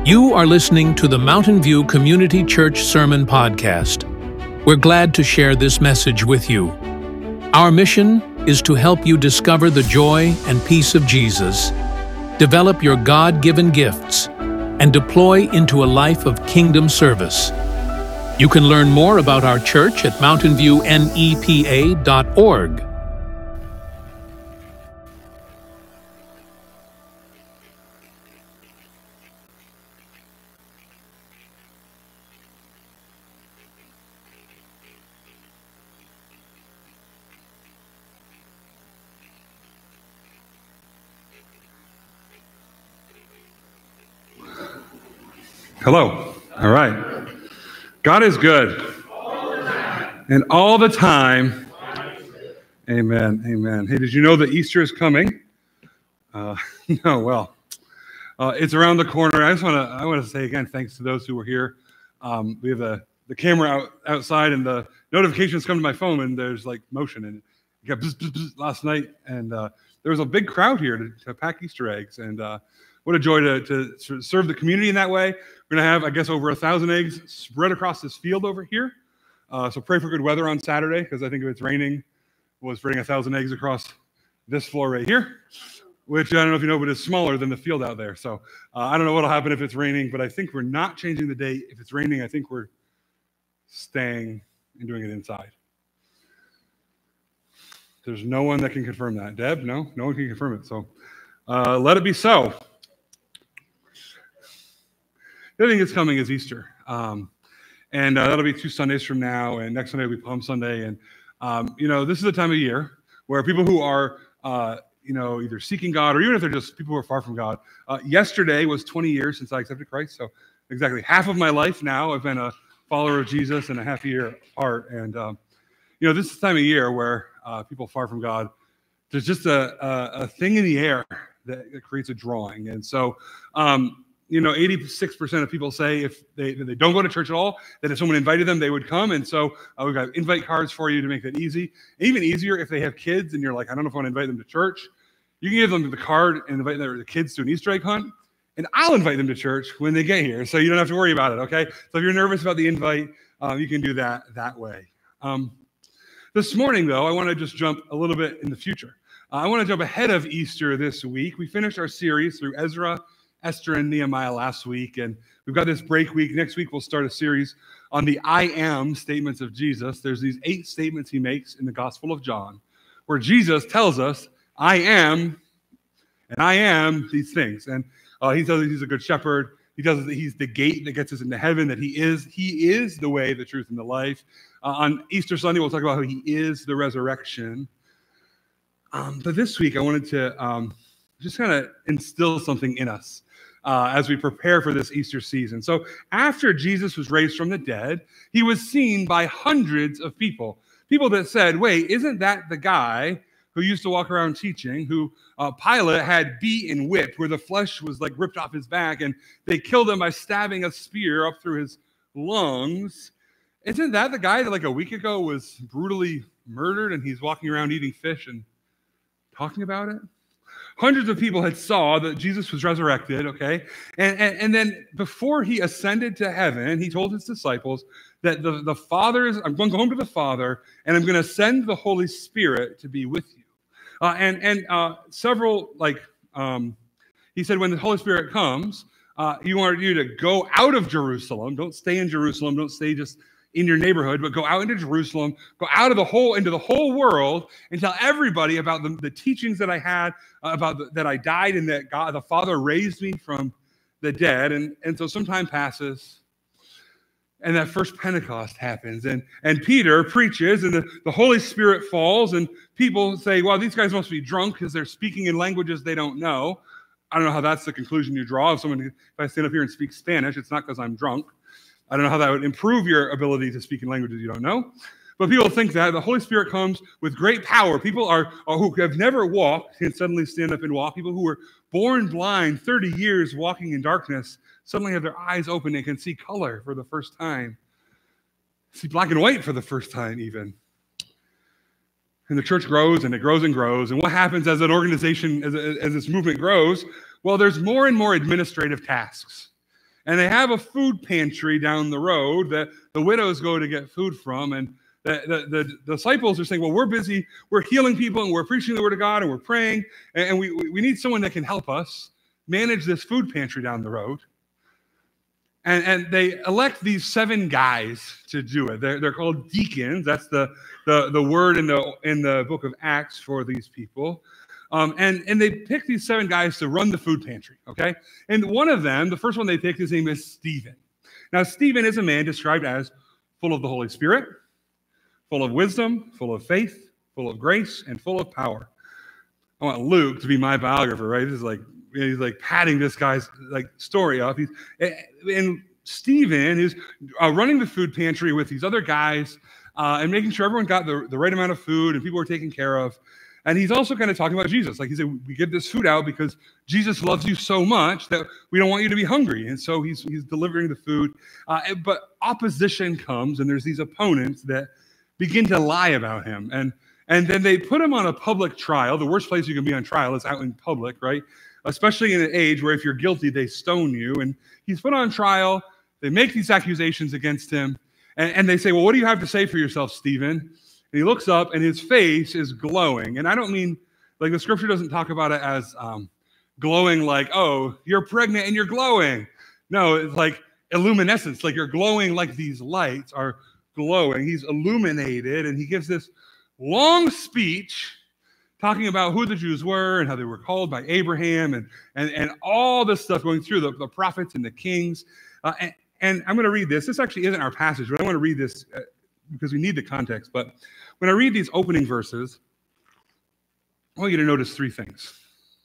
You are listening to the Mountain View Community Church Sermon Podcast. We're glad to share this message with you. Our mission is to help you discover the joy and peace of Jesus, develop your God-given gifts, and deploy into a life of kingdom service. You can learn more about our church at mountainviewnepa.org. Hello. All right. God is good. And all the time. Amen. Amen. Hey, did you know that Easter is coming? No, well, it's around the corner. I want to say again, thanks to those who were here. We have the camera outside, and the notifications come to my phone, and there's like motion, and it got bzz, bzz, bzz last night, and there was a big crowd here to pack Easter eggs, and what a joy to serve the community in that way. We're going to have, I guess, over 1,000 eggs spread across this field over here. So pray for good weather on Saturday, because I think if it's raining, we'll spreading 1,000 eggs across this floor right here, which I don't know if you know, but is smaller than the field out there. So I don't know what will happen if it's raining, but I think we're not changing the date. If it's raining, I think we're staying and doing it inside. There's no one that can confirm that. Deb, no one can confirm it. So let it be so. The other thing that's coming is Easter, and that'll be 2 Sundays from now, and next Sunday will be Palm Sunday, and this is the time of year where people who are either seeking God, or even if they're just people who are far from God. Yesterday was 20 years since I accepted Christ, so exactly half of my life now I've been a follower of Jesus, and a half a year apart, and this is the time of year where people far from God, there's just a thing in the air that creates a drawing, and so 86% of people say if they don't go to church at all, that if someone invited them, they would come. And so we've got invite cards for you to make that easy. Even easier if they have kids and you're like, I don't know if I want to invite them to church. You can give them the card and invite the kids to an Easter egg hunt, and I'll invite them to church when they get here. So you don't have to worry about it, okay? So if you're nervous about the invite, you can do that way. This morning, though, I want to just jump a little bit in the future. I want to jump ahead of Easter this week. We finished our series through Ezra, Esther, and Nehemiah last week, and we've got this break week. Next week, we'll start a series on the I am statements of Jesus. There's these 8 statements he makes in the Gospel of John, where Jesus tells us, I am, and I am these things. And he tells us he's a good shepherd. He tells us that he's the gate that gets us into heaven, that he is the way, the truth, and the life. On Easter Sunday, we'll talk about how he is the resurrection. But this week, I wanted to just kind of instill something in us as we prepare for this Easter season. So after Jesus was raised from the dead, he was seen by hundreds of people that said, wait, isn't that the guy who used to walk around teaching, who Pilate had beat and whipped, where the flesh was like ripped off his back, and they killed him by stabbing a spear up through his lungs? Isn't that the guy that like a week ago was brutally murdered, and he's walking around eating fish and talking about it? Hundreds of people had saw that Jesus was resurrected, okay? And then before he ascended to heaven, he told his disciples that the Father's, I'm going to go home to the Father, and I'm going to send the Holy Spirit to be with you. He said when the Holy Spirit comes, he wanted you to go out of Jerusalem. Don't stay in Jerusalem. Don't stay just in your neighborhood, but go out into Jerusalem, go out of into the whole world, and tell everybody about the teachings that I had, that I died, and that God, the Father, raised me from the dead. And so some time passes, and that first Pentecost happens, and Peter preaches, and the Holy Spirit falls, and people say, well, these guys must be drunk because they're speaking in languages they don't know. I don't know how that's the conclusion you draw. If I stand up here and speak Spanish, it's not because I'm drunk. I don't know how that would improve your ability to speak in languages you don't know. But people think that the Holy Spirit comes with great power. People who have never walked can suddenly stand up and walk. People who were born blind, 30 years walking in darkness, suddenly have their eyes open and can see color for the first time. See black and white for the first time even. And the church grows, and it grows and grows. And what happens as an organization, as this movement grows? Well, there's more and more administrative tasks. And they have a food pantry down the road that the widows go to get food from. And the disciples are saying, well, we're busy, we're healing people, and we're preaching the word of God, and we're praying, and we need someone that can help us manage this food pantry down the road. And they elect these 7 guys to do it. They're called deacons. That's the word in the book of Acts for these people. And they pick these 7 guys to run the food pantry, okay? And one of them, the first one they picked, his name is Stephen. Now, Stephen is a man described as full of the Holy Spirit, full of wisdom, full of faith, full of grace, and full of power. I want Luke to be my biographer, right? This is like, he's like padding this guy's like story up. And Stephen is running the food pantry with these other guys and making sure everyone got the right amount of food and people were taken care of. And he's also kind of talking about Jesus. Like he said, we give this food out because Jesus loves you so much that we don't want you to be hungry. And so he's delivering the food. But opposition comes, and there's these opponents that begin to lie about him. And then they put him on a public trial. The worst place you can be on trial is out in public, right? Especially in an age where if you're guilty, they stone you. And he's put on trial. They make these accusations against him. And they say, well, what do you have to say for yourself, Stephen? And he looks up, and his face is glowing. And I don't mean, like the scripture doesn't talk about it as glowing like, oh, you're pregnant and you're glowing. No, it's like illuminescence, like you're glowing like these lights are glowing. He's illuminated, and he gives this long speech talking about who the Jews were and how they were called by Abraham and all this stuff going through the prophets and the kings. And I'm going to read this. This actually isn't our passage, but I want to read this because we need the context. But when I read these opening verses, I want you to notice 3 things.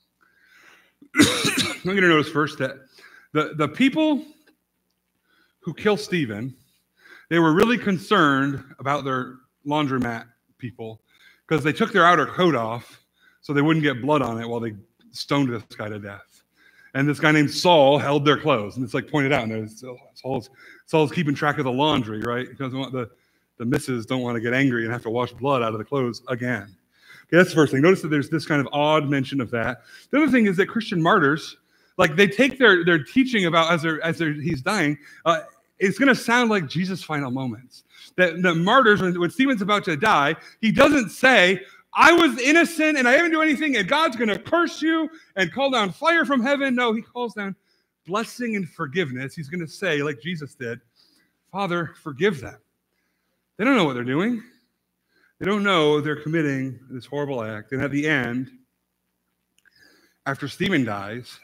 I want you to notice first that the people who kill Stephen, they were really concerned about their laundromat people because they took their outer coat off so they wouldn't get blood on it while they stoned this guy to death. And this guy named Saul held their clothes. And it's like pointed out, and Saul's keeping track of the laundry, right? Because the missus don't want to get angry and have to wash blood out of the clothes again. Okay, that's the first thing. Notice that there's this kind of odd mention of that. The other thing is that Christian martyrs, like they take their teaching about as he's dying, it's going to sound like Jesus' final moments. That the martyrs, when Stephen's about to die, he doesn't say, I was innocent and I haven't done anything and God's going to curse you and call down fire from heaven. No, he calls down blessing and forgiveness. He's going to say, like Jesus did, Father, forgive them. They don't know what they're doing. They don't know they're committing this horrible act. And at the end, after Stephen dies,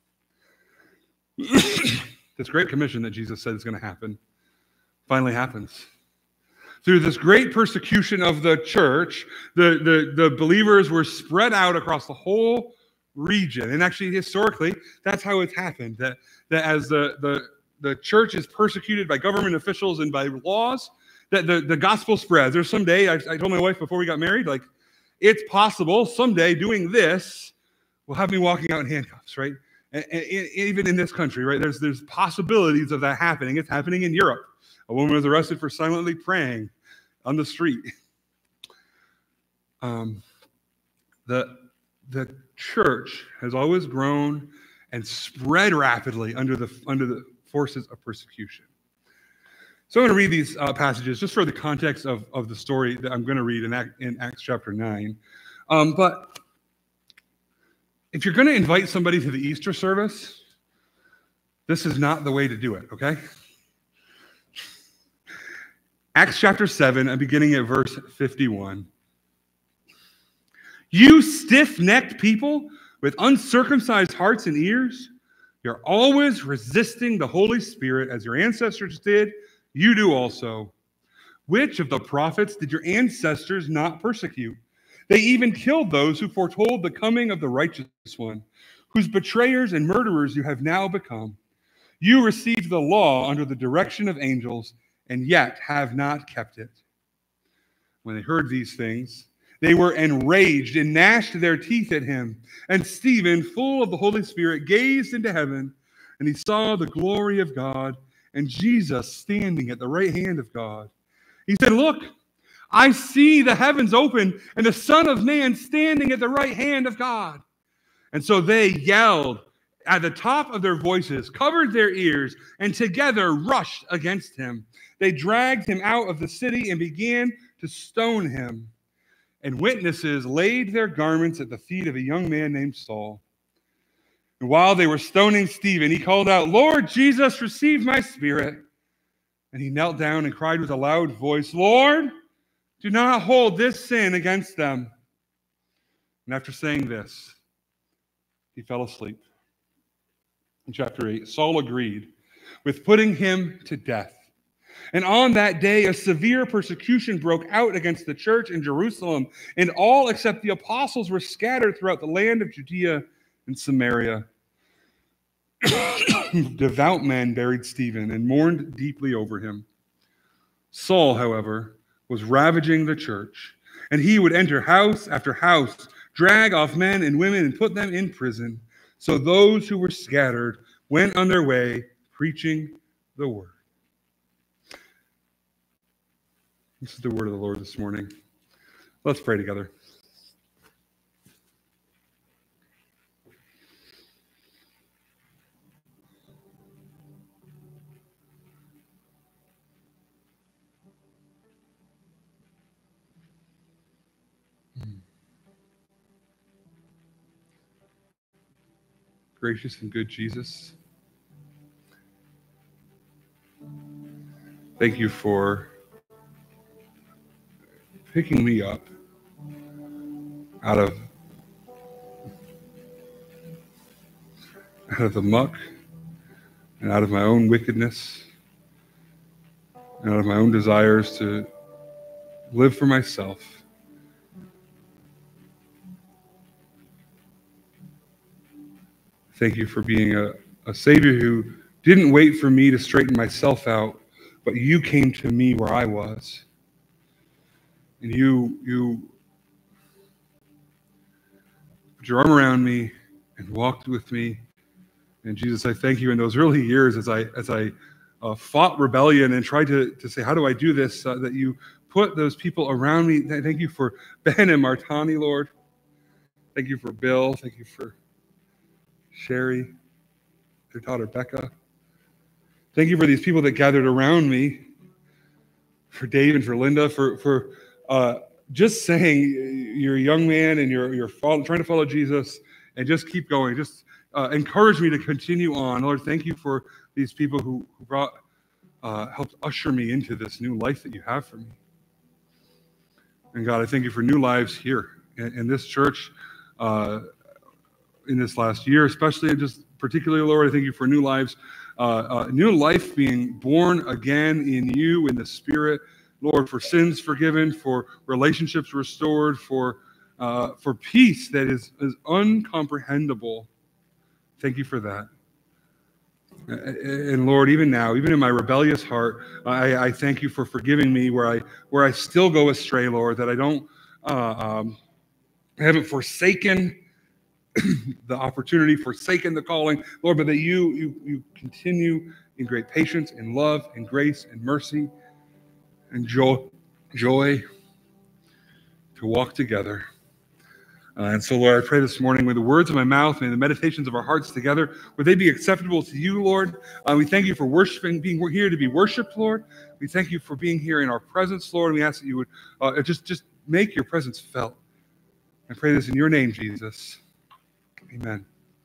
this great commission that Jesus said is going to happen finally happens. Through this great persecution of the church, the believers were spread out across the whole region. And actually, historically, that's how it's happened. That as the church is persecuted by government officials and by laws, that the gospel spreads. There's someday, I told my wife before we got married, like, it's possible someday doing this will have me walking out in handcuffs, right? And even in this country, right? There's possibilities of that happening. It's happening in Europe. A woman was arrested for silently praying on the street. The church has always grown and spread rapidly under the forces of persecution. So I'm going to read these passages just for the context of the story that I'm going to read in Acts chapter 9. But if you're going to invite somebody to the Easter service, this is not the way to do it, okay? Acts chapter 7, I'm beginning at verse 51. You stiff-necked people with uncircumcised hearts and ears, you're always resisting the Holy Spirit as your ancestors did. You do also. Which of the prophets did your ancestors not persecute? They even killed those who foretold the coming of the righteous one, whose betrayers and murderers you have now become. You received the law under the direction of angels, and yet have not kept it. When they heard these things, they were enraged and gnashed their teeth at him. And Stephen, full of the Holy Spirit, gazed into heaven, and he saw the glory of God and Jesus standing at the right hand of God. He said, look, I see the heavens open and the Son of Man standing at the right hand of God. And so they yelled at the top of their voices, covered their ears, and together rushed against him. They dragged him out of the city and began to stone him. And witnesses laid their garments at the feet of a young man named Saul. And while they were stoning Stephen, he called out, "Lord Jesus, receive my spirit." And he knelt down and cried with a loud voice, "Lord, do not hold this sin against them." And after saying this, he fell asleep. In chapter 8, Saul agreed with putting him to death. And on that day, a severe persecution broke out against the church in Jerusalem, and all except the apostles were scattered throughout the land of Judea and Samaria. Devout men buried Stephen and mourned deeply over him. Saul, however, was ravaging the church, and he would enter house after house, drag off men and women, and put them in prison. So those who were scattered went on their way, preaching the word. This is the word of the Lord this morning. Let's pray together. Gracious and good Jesus, thank you for picking me up out of the muck and out of my own wickedness and out of my own desires to live for myself. Thank you for being a Savior who didn't wait for me to straighten myself out, but you came to me where I was. And you put your arm around me and walked with me. And Jesus, I thank you in those early years as I fought rebellion and tried to say, how do I do this? That you put those people around me. Thank you for Ben and Martani, Lord. Thank you for Bill. Thank you for Sherry, their daughter Becca. Thank you for these people that gathered around me, for Dave and for Linda, for just saying you're a young man and you're trying to follow Jesus, and just keep going. Just encourage me to continue on. Lord, thank you for these people who helped usher me into this new life that you have for me. And God, I thank you for new lives here in this church. In this last year, especially, and just particularly, Lord, I thank you for new lives, new life being born again in you, in the Spirit, Lord, for sins forgiven, for relationships restored, for peace that is uncomprehendable. Thank you for that. And Lord, even now, even in my rebellious heart, I thank you for forgiving me where I still go astray, Lord, that I don't haven't forsaken the opportunity, forsaken the calling, Lord, but that you continue in great patience and love and grace and mercy and joy to walk together. And so, Lord, I pray this morning, with the words of my mouth and the meditations of our hearts together, would they be acceptable to you, Lord? We thank you for worshiping, being here to be worshiped, Lord. We thank you for being here in our presence, Lord. We ask that you would just make your presence felt. I pray this in your name, Jesus. Amen.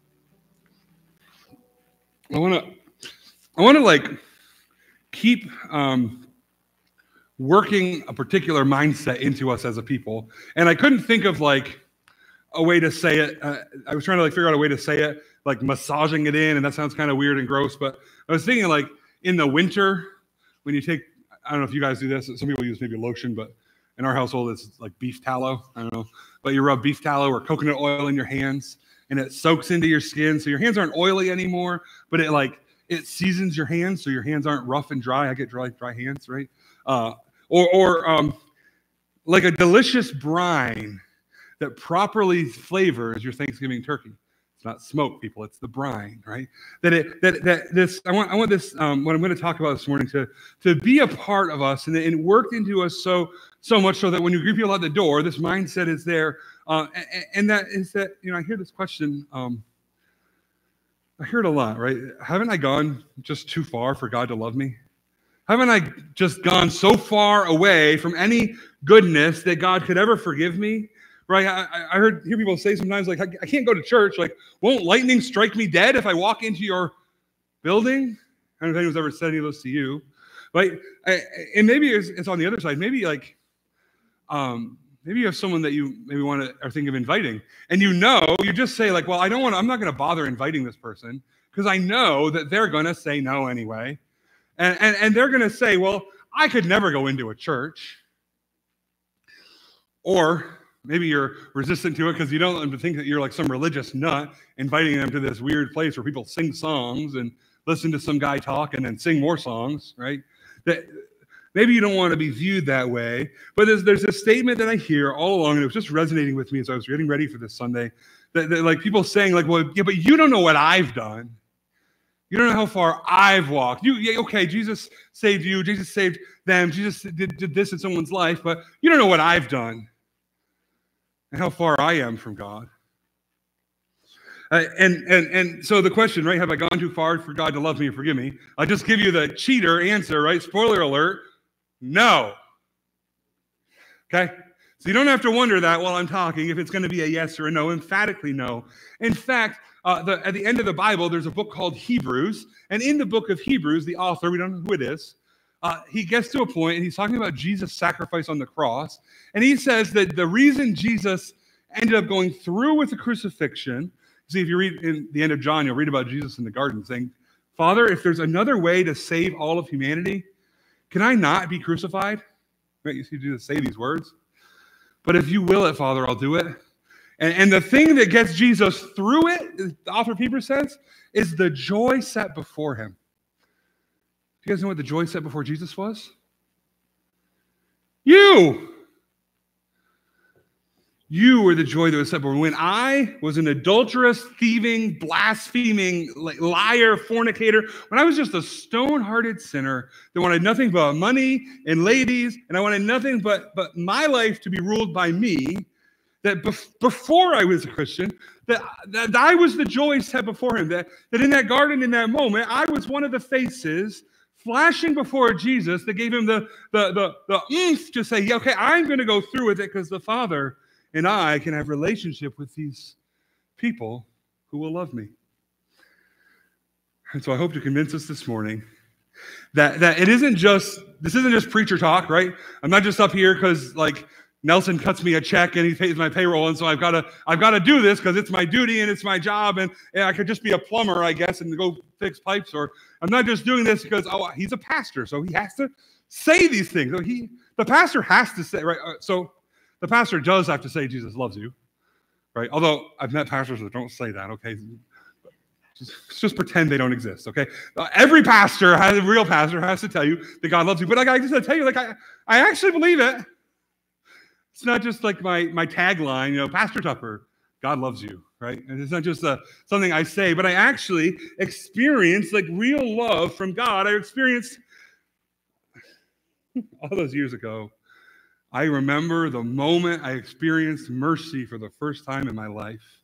I want to keep working a particular mindset into us as a people, and I couldn't think of a way to say it. I was trying to figure out a way to say it, like massaging it in, and that sounds kind of weird and gross. But I was thinking in the winter when you take, I don't know if you guys do this. Some people use maybe lotion, but in our household it's like beef tallow. I don't know, but you rub beef tallow or coconut oil in your hands, and it soaks into your skin, so your hands aren't oily anymore, but it seasons your hands, so your hands aren't rough and dry. I get dry hands, right? Or like a delicious brine that properly flavors your Thanksgiving turkey. It's not smoke, people. It's the brine, right? I want this. What I'm going to talk about this morning to be a part of us, and it worked into us so much so that when you greet people at the door, this mindset is there. And that is that, I hear this question, I hear it a lot, right? Haven't I gone just too far for God to love me? Haven't I just gone so far away from any goodness that God could ever forgive me? Right? I hear people say sometimes, like, I can't go to church. Like, won't lightning strike me dead if I walk into your building? I don't know if anyone's ever said any of those to you. Right? And maybe it's on the other side. Maybe like, maybe you have someone that you maybe want to or think of inviting, and you just say like, well, I'm not going to bother inviting this person because I know that they're going to say no anyway. And they're going to say, well, I could never go into a church. Or maybe you're resistant to it because you don't think that you're like some religious nut inviting them to this weird place where people sing songs and listen to some guy talk and then sing more songs, right? That maybe you don't want to be viewed that way. But there's a statement that I hear all along, and it was just resonating with me as I was getting ready for this Sunday, that like people saying like, well, yeah, but you don't know what I've done. You don't know how far I've walked. Okay, Jesus saved you. Jesus saved them. Jesus did this in someone's life, but you don't know what I've done and how far I am from God. And so the question, right, have I gone too far for God to love me and forgive me? I'll just give you the cheater answer, right? Spoiler alert, no. Okay? So you don't have to wonder that while I'm talking if it's going to be a yes or a no. Emphatically no. In fact, at the end of the Bible, there's a book called Hebrews. And in the book of Hebrews, the author, we don't know who it is, he gets to a point and he's talking about Jesus' sacrifice on the cross. And he says that the reason Jesus ended up going through with the crucifixion, see, if you read in the end of John, you'll read about Jesus in the garden saying, Father, if there's another way to save all of humanity, can I not be crucified? Right? You see Jesus say these words. But if you will it, Father, I'll do it. And the thing that gets Jesus through it, the author of Hebrews says, is the joy set before him. Do you guys know what the joy set before Jesus was? You were the joy that was set before. When I was an adulterous, thieving, blaspheming, liar, fornicator, when I was just a stone-hearted sinner that wanted nothing but money and ladies, and I wanted nothing but my life to be ruled by me, that before I was a Christian, that I was the joy set before him, that in that garden, in that moment, I was one of the faces flashing before Jesus that gave him the oomph to say, yeah, okay, I'm going to go through with it because the Father and I can have relationship with these people who will love me. And so I hope to convince us this morning that this isn't just preacher talk, right? I'm not just up here because like Nelson cuts me a check and he pays my payroll, and so I've got to do this because it's my duty and it's my job, and I could just be a plumber, I guess, and go fix pipes. Or I'm not just doing this because he's a pastor, so he has to say these things. So the pastor has to say, right? So the pastor does have to say Jesus loves you, right? Although I've met pastors that don't say that. Okay, just pretend they don't exist. Okay, every pastor, a real pastor, has to tell you that God loves you. But I just got to tell you, like I actually believe it. It's not just like my tagline, Pastor Tupper, God loves you, right? And it's not just something I say, but I actually experienced like real love from God. I experienced all those years ago. I remember the moment I experienced mercy for the first time in my life.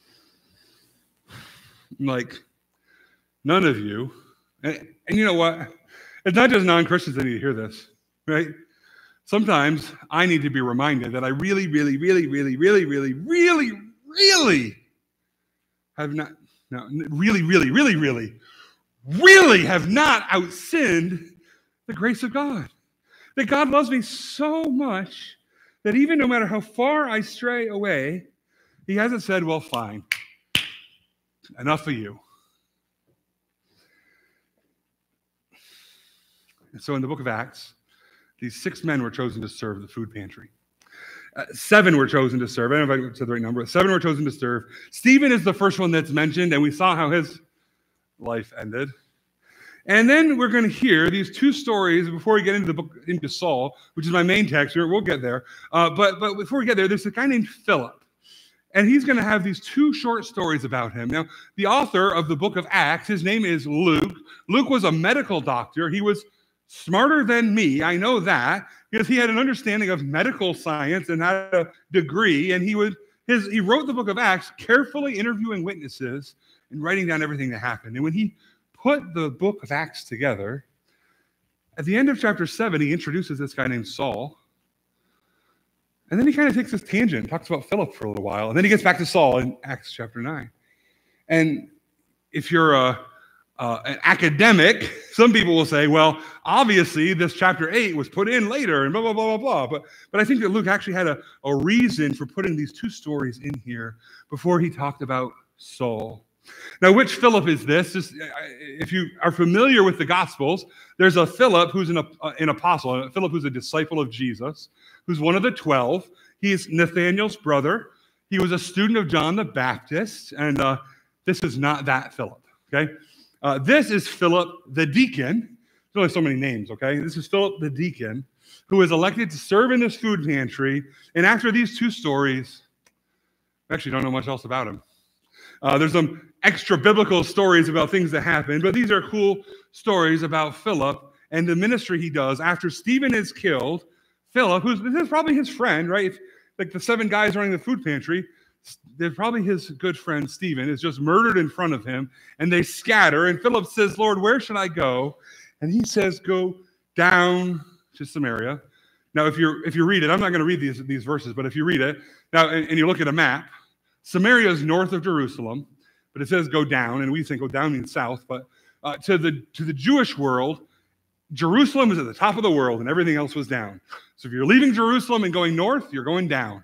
Like, none of you, and you know what? It's not just non-Christians that need to hear this, right? Sometimes I need to be reminded that I really, really, really, really, really, really, really, really have not, no, really, really, really, really, really have not outsinned the grace of God. That God loves me so much that even no matter how far I stray away, he hasn't said, well, fine, enough of you. And so in the book of Acts, these 6 men were chosen to serve the food pantry. 7 were chosen to serve. I don't know if I said the right number. 7 were chosen to serve. Stephen is the first one that's mentioned, and we saw how his life ended. And then we're going to hear these 2 stories before we get into the book, into Saul, which is my main text. We'll get there. But before we get there, there's a guy named Philip. And he's going to have these 2 short stories about him. Now, the author of the book of Acts, his name is Luke. Luke was a medical doctor. He was smarter than me, I know that, because he had an understanding of medical science and had a degree, and he wrote the book of Acts carefully interviewing witnesses and writing down everything that happened. And when he put the book of Acts together, at the end of chapter 7, he introduces this guy named Saul. And then he kind of takes this tangent, talks about Philip for a little while, and then he gets back to Saul in Acts chapter 9. And if you're an academic, some people will say, well, obviously this chapter 8 was put in later and blah, blah, blah, blah, blah. But I think that Luke actually had a reason for putting these two stories in here before he talked about Saul. Now, which Philip is this? If you are familiar with the Gospels, there's a Philip who's an apostle, a Philip who's a disciple of Jesus, who's one of the 12. He's Nathanael's brother. He was a student of John the Baptist, and this is not that Philip, okay? This is Philip the deacon. There's only so many names, okay? This is Philip the deacon, who was elected to serve in this food pantry, and after these two stories, I actually don't know much else about him. There's some extra biblical stories about things that happened, but these are cool stories about Philip and the ministry he does. After Stephen is killed, Philip, this is probably his friend, right? Like the 7 guys running the food pantry, they're probably his good friend Stephen is just murdered in front of him, and they scatter. And Philip says, Lord, where should I go? And he says, go down to Samaria. Now, if you read it, I'm not going to read these verses, but if you read it, now and you look at a map, Samaria is north of Jerusalem, but it says go down, and we think go down means south. But to the Jewish world, Jerusalem is at the top of the world, and everything else was down. So if you're leaving Jerusalem and going north, you're going down.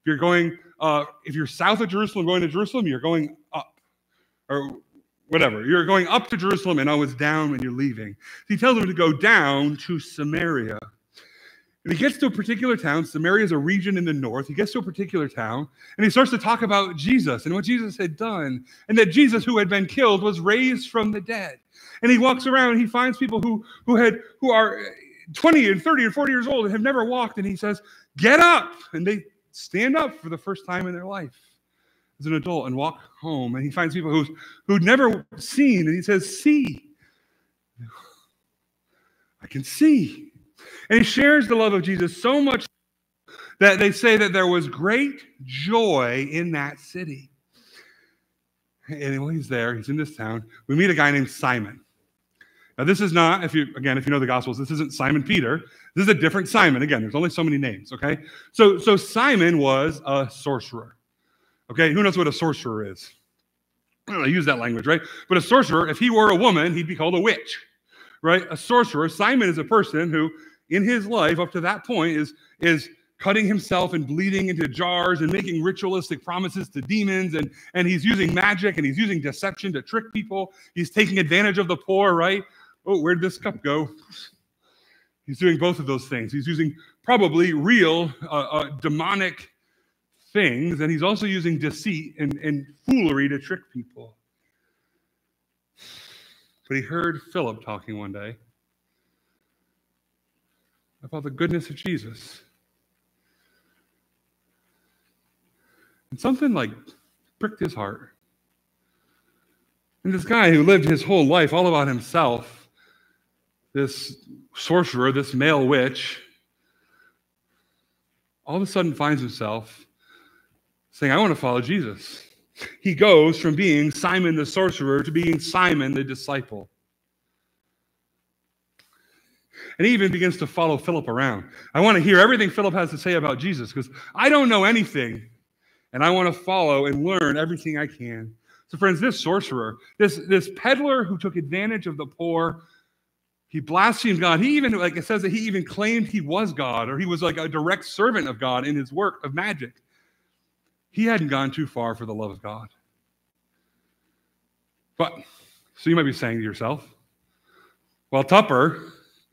If you're south of Jerusalem going to Jerusalem, you're going up, or whatever. You're going up to Jerusalem, and it's down when you're leaving. He tells them to go down to Samaria. And he gets to a particular town. Samaria is a region in the north. He gets to a particular town, and he starts to talk about Jesus and what Jesus had done, and that Jesus, who had been killed, was raised from the dead. And he walks around, and he finds people who are 20 and 30 and 40 years old and have never walked, and he says, get up. And they stand up for the first time in their life as an adult and walk home. And he finds people who'd never seen, and he says, see. I can see. And he shares the love of Jesus so much that they say that there was great joy in that city. And while he's there, he's in this town, we meet a guy named Simon. Now, this is not, if you know the Gospels, this isn't Simon Peter. This is a different Simon. Again, there's only so many names, okay? So Simon was a sorcerer, okay? Who knows what a sorcerer is? I don't know, I use that language, right? But a sorcerer, if he were a woman, he'd be called a witch, right? A sorcerer, Simon is a person who, in his life up to that point, is cutting himself and bleeding into jars and making ritualistic promises to demons, and he's using magic and he's using deception to trick people. He's taking advantage of the poor, right? Oh, where'd this cup go? He's doing both of those things. He's using probably real demonic things, and he's also using deceit and foolery to trick people. But he heard Philip talking one day about the goodness of Jesus. And something like pricked his heart. And this guy who lived his whole life all about himself, this sorcerer, this male witch, all of a sudden finds himself saying, I want to follow Jesus. He goes from being Simon the sorcerer to being Simon the disciple. And he even begins to follow Philip around. I want to hear everything Philip has to say about Jesus because I don't know anything, and I want to follow and learn everything I can. So friends, this sorcerer, this peddler who took advantage of the poor, he blasphemed God. He even, like it says that he even claimed he was God, or he was like a direct servant of God in his work of magic. He hadn't gone too far for the love of God. But, so you might be saying to yourself, well, Tupper,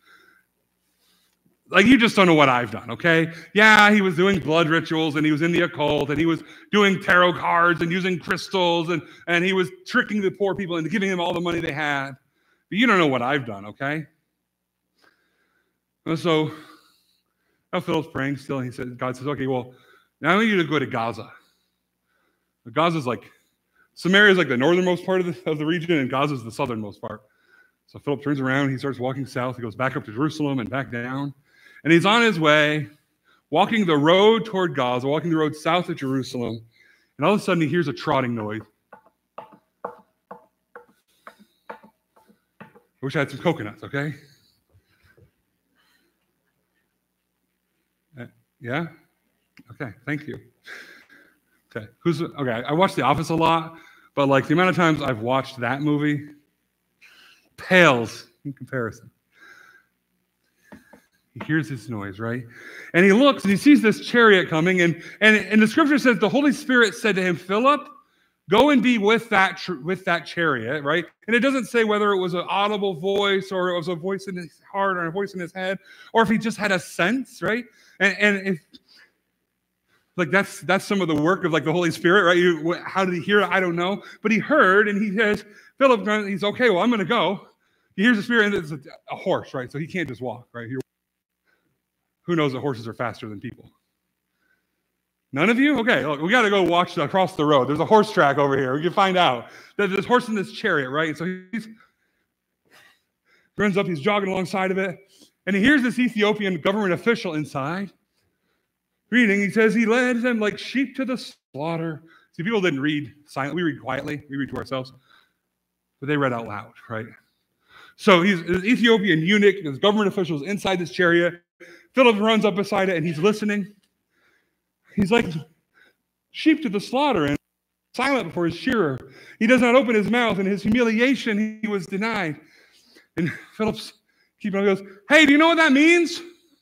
like, you just don't know what I've done, okay? Yeah, he was doing blood rituals, and he was in the occult, and he was doing tarot cards and using crystals, and he was tricking the poor people into giving them all the money they had. But you don't know what I've done, okay? And so now Philip's praying still, and God says, okay, well, now I want you to go to Gaza. Gaza's like, Samaria is like the northernmost part of the region, and Gaza is the southernmost part. So Philip turns around, he starts walking south, he goes back up to Jerusalem and back down. And he's on his way, walking the road toward Gaza, walking the road south of Jerusalem. And all of a sudden he hears a trotting noise. wish I had some coconuts, okay? Yeah? Okay, thank you. Okay, I watch The Office a lot, but like the amount of times I've watched that movie pales in comparison. He hears this noise, right? And he looks and he sees this chariot coming, and the scripture says the Holy Spirit said to him, Philip, go and be with that chariot, right? And it doesn't say whether it was an audible voice or it was a voice in his heart or a voice in his head, or if he just had a sense, right? And if like that's some of the work of like the Holy Spirit, right? How did he hear it? I don't know, but he heard, and he says, Philip, he's okay. Well, I'm going to go. He hears the Spirit, and it's a horse, right? So he can't just walk, right? Who knows that horses are faster than people? None of you? Okay, look, we got to go watch across the road. There's a horse track over here. We can find out. There's this horse in this chariot, right? And so he runs up, he's jogging alongside of it, and he hears this Ethiopian government official inside reading. He says, he led them like sheep to the slaughter. See, people didn't read silently. We read quietly. We read to ourselves. But they read out loud, right? So he's an Ethiopian eunuch. There's government officials inside this chariot. Philip runs up beside it, and he's listening. He's like sheep to the slaughter and silent before his shearer. He does not open his mouth. In his humiliation, he was denied. And Philip's keeping on, goes, hey, do you know what that means?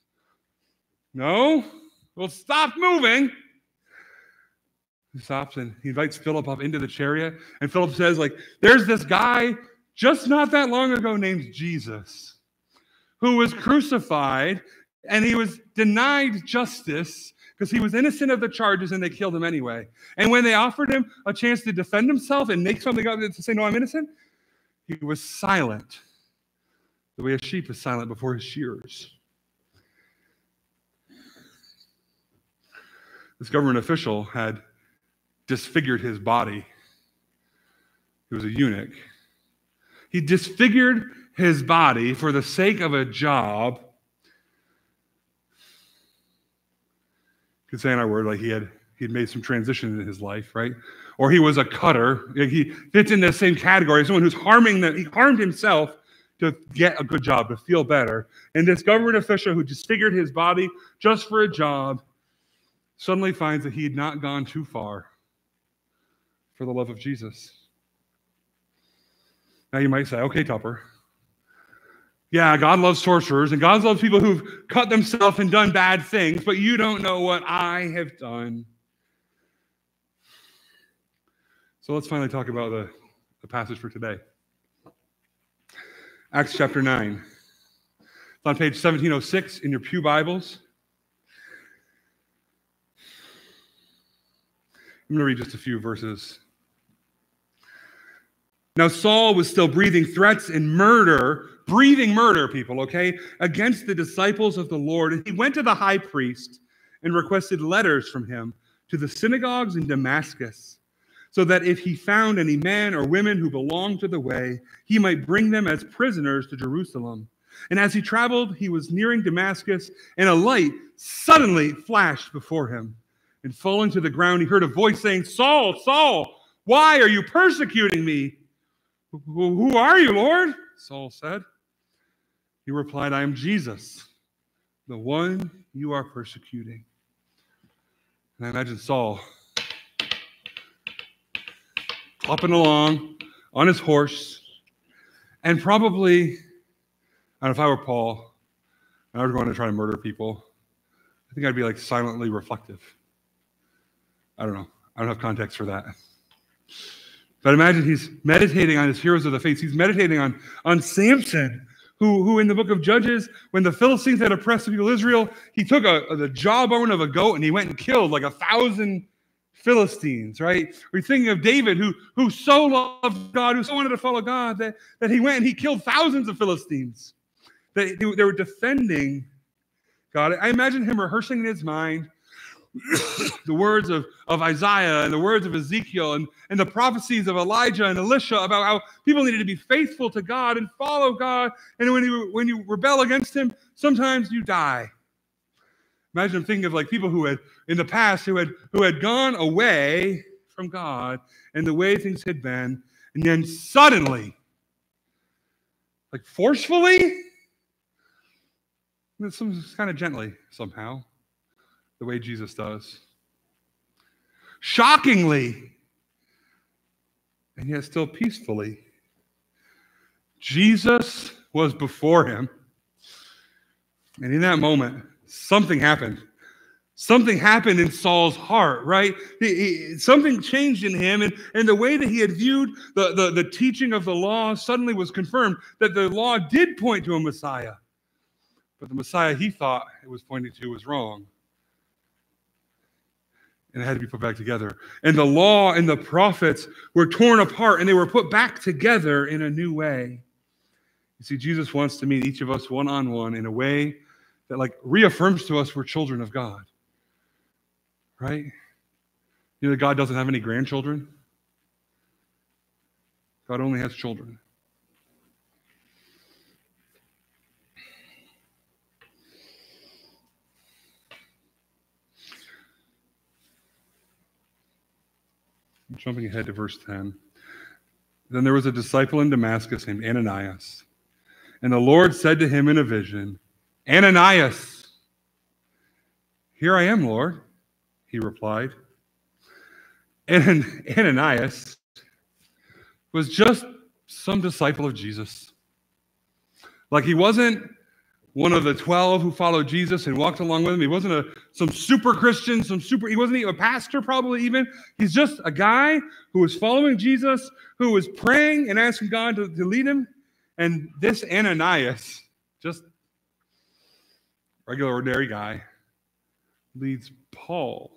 No? Well, stop moving. He stops and he invites Philip up into the chariot. And Philip says, like, there's this guy just not that long ago named Jesus who was crucified, and he was denied justice because he was innocent of the charges and they killed him anyway. And when they offered him a chance to defend himself and make something up to say, no, I'm innocent, he was silent, the way a sheep is silent before his shearers. This government official had disfigured his body. He was a eunuch. He disfigured his body for the sake of a job. You could say in our word, like he'd made some transition in his life, right? Or he was a cutter. He fits in the same category. Someone who's he harmed himself to get a good job, to feel better. And this government official who disfigured his body just for a job suddenly finds that he had not gone too far for the love of Jesus. Now you might say, okay, Tupper, yeah, God loves sorcerers and God loves people who've cut themselves and done bad things, but you don't know what I have done. So let's finally talk about the passage for today. Acts chapter 9. It's on page 1706 in your pew Bibles. I'm going to read just a few verses. Now Saul was still breathing threats and breathing murder, people, okay, against the disciples of the Lord. And he went to the high priest and requested letters from him to the synagogues in Damascus, so that if he found any men or women who belonged to the way, he might bring them as prisoners to Jerusalem. And as he traveled, he was nearing Damascus, and a light suddenly flashed before him. And falling to the ground, he heard a voice saying, Saul, Saul, why are you persecuting me? Who are you, Lord? Saul said. He replied, I am Jesus, the one you are persecuting. And I imagine Saul hopping along on his horse, and probably, I don't know, if I were Paul, and I was going to try to murder people, I think I'd be like silently reflective. I don't know. I don't have context for that. But imagine he's meditating on his heroes of the faith. He's meditating on Samson, who in the book of Judges, when the Philistines had oppressed the people of Israel, he took the jawbone of a goat and he went and killed like 1,000 Philistines, right? We're thinking of David, who so loved God, who so wanted to follow God, that he went and he killed thousands of Philistines. They were defending God. I imagine him rehearsing in his mind the words of Isaiah and the words of Ezekiel and the prophecies of Elijah and Elisha about how people needed to be faithful to God and follow God. And when you rebel against him, sometimes you die. Imagine him thinking of like people who had in the past who had gone away from God and the way things had been, and then suddenly like forcefully, and some kind of gently somehow, the way Jesus does. Shockingly, and yet still peacefully. Jesus was before him. And in that moment, something happened. Something happened in Saul's heart, right? Something changed in him, and the way that he had viewed the teaching of the law suddenly was confirmed that the law did point to a Messiah. But the Messiah he thought it was pointing to was wrong. And it had to be put back together. And the law and the prophets were torn apart, and they were put back together in a new way. You see, Jesus wants to meet each of us one-on-one in a way that reaffirms to us we're children of God. Right? You know that God doesn't have any grandchildren? God only has children. Jumping ahead to verse 10. Then there was a disciple in Damascus named Ananias. And the Lord said to him in a vision, Ananias. Here I am, Lord, he replied. And Ananias was just some disciple of Jesus. He wasn't one of the 12 who followed Jesus and walked along with him. He wasn't some super Christian, he wasn't even a pastor probably even. He's just a guy who was following Jesus, who was praying and asking God to lead him. And this Ananias, just regular ordinary guy, leads Paul,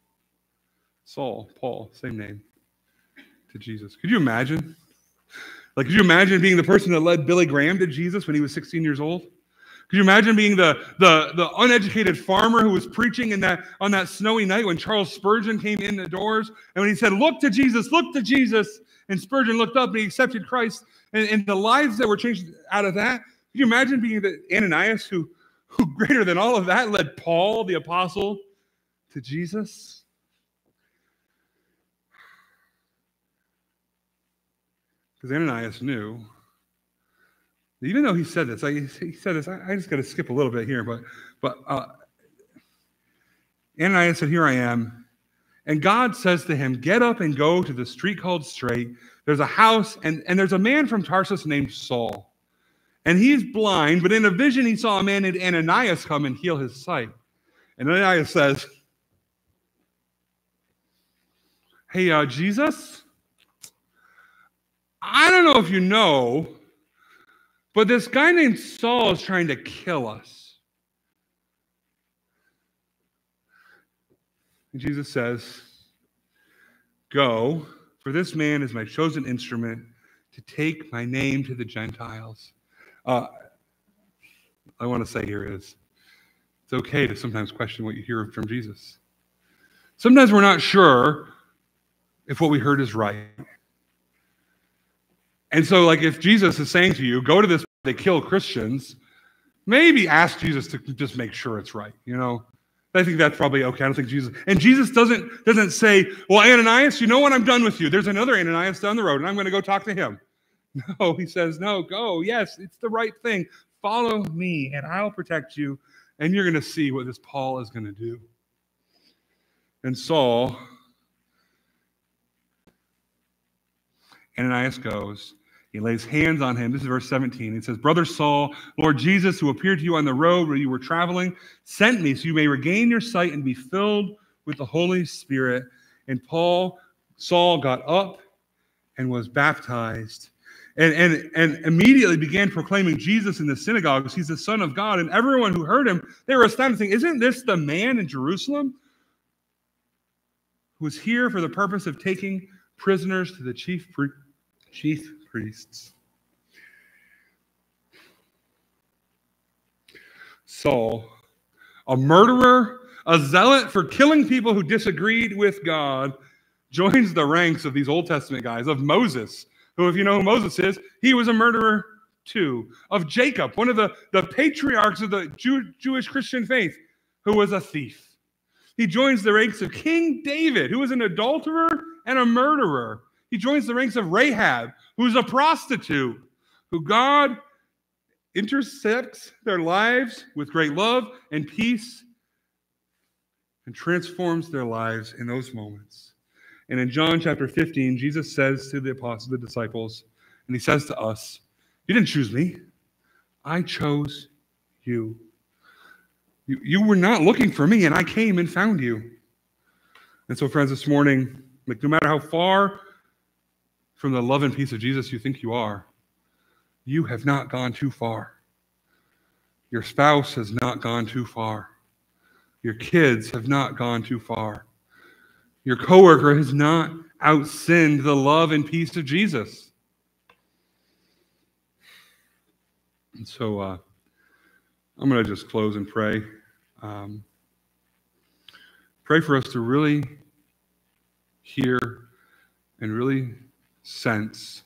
same name, to Jesus. Could you imagine? Could you imagine being the person that led Billy Graham to Jesus when he was 16 years old? Could you imagine being the uneducated farmer who was preaching on that snowy night when Charles Spurgeon came in the doors, and when he said, look to Jesus, and Spurgeon looked up and he accepted Christ, and the lives that were changed out of that? Could you imagine being the Ananias who greater than all of that led Paul, the apostle, to Jesus? Because Ananias knew, even though he said this, I just got to skip a little bit here, but Ananias said, here I am. And God says to him, get up and go to the street called Straight. There's a house, and there's a man from Tarsus named Saul. And he's blind, but in a vision he saw a man named Ananias come and heal his sight. And Ananias says, hey, Jesus, I don't know if you know, but this guy named Saul is trying to kill us. And Jesus says, go, for this man is my chosen instrument to take my name to the Gentiles. I want to say here is, it's okay to sometimes question what you hear from Jesus. Sometimes we're not sure if what we heard is right. And so, if Jesus is saying to you, go to this, they kill Christians, maybe ask Jesus to just make sure it's right, I think that's probably okay. I don't think Jesus doesn't say, well, Ananias, you know what? I'm done with you. There's another Ananias down the road, and I'm going to go talk to him. No, he says, no, go. Yes, it's the right thing. Follow me, and I'll protect you, and you're going to see what this Paul is going to do. And Saul, Ananias goes. He lays hands on him. This is verse 17. It says, Brother Saul, Lord Jesus, who appeared to you on the road where you were traveling, sent me so you may regain your sight and be filled with the Holy Spirit. And Saul got up and was baptized and immediately began proclaiming Jesus in the synagogues. He's the Son of God. And everyone who heard him, they were astounded, saying, isn't this the man in Jerusalem who was here for the purpose of taking prisoners to the chief priests? Saul, a murderer, a zealot for killing people who disagreed with God, joins the ranks of these Old Testament guys, of Moses, who, if you know who Moses is, he was a murderer too. Of Jacob, one of the patriarchs of the Jewish Christian faith, who was a thief. He joins the ranks of King David, who was an adulterer and a murderer. He joins the ranks of Rahab, who's a prostitute, who God intercepts their lives with great love and peace and transforms their lives in those moments. And in John chapter 15, Jesus says to the apostles, the disciples, and he says to us, you didn't choose me. I chose you. You were not looking for me, and I came and found you. And so, friends, this morning, no matter how far from the love and peace of Jesus you think you are, you have not gone too far. Your spouse has not gone too far. Your kids have not gone too far. Your coworker has not outsinned the love and peace of Jesus. And so I'm going to just close and pray. Pray for us to really hear and really sense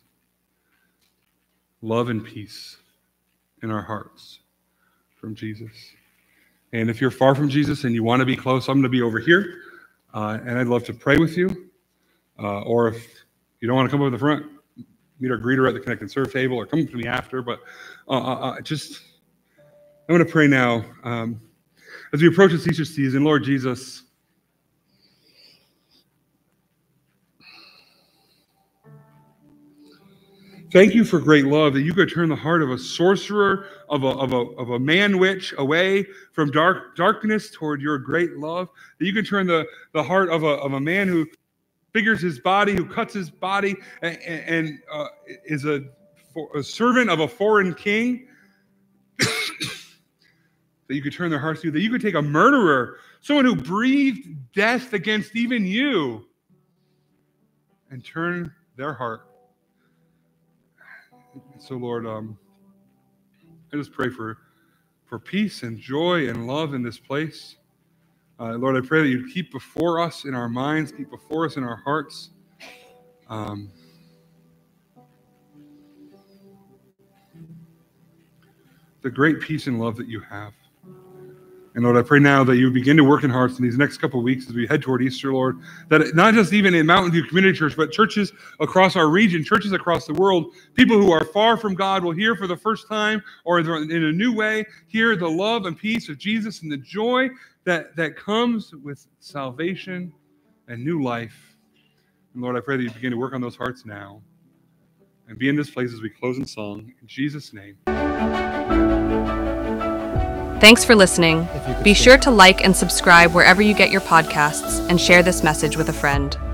love and peace in our hearts from Jesus. And if you're far from Jesus and you want to be close, I'm going to be over here. And I'd love to pray with you. Or if you don't want to come over to the front, meet our greeter at the Connect and Serve table or come to me after. But I'm going to pray now. As we approach this Easter season, Lord Jesus, thank you for great love, that you could turn the heart of a sorcerer, of a man-witch away from darkness toward your great love. That you can turn the heart of a man who figures his body, who cuts his body, and is a servant of a foreign king. That you could turn their hearts to. That you could take a murderer, someone who breathed death against even you, and turn their heart. So, Lord, I just pray for peace and joy and love in this place. Lord, I pray that you keep before us in our minds, keep before us in our hearts. The great peace and love that you have. And Lord, I pray now that you begin to work in hearts in these next couple of weeks as we head toward Easter, Lord, that not just even in Mountain View Community Church, but churches across our region, churches across the world, people who are far from God will hear for the first time or in a new way, hear the love and peace of Jesus and the joy that comes with salvation and new life. And Lord, I pray that you begin to work on those hearts now and be in this place as we close in song. In Jesus' name. Thanks for listening. Be sure to like and subscribe wherever you get your podcasts and share this message with a friend.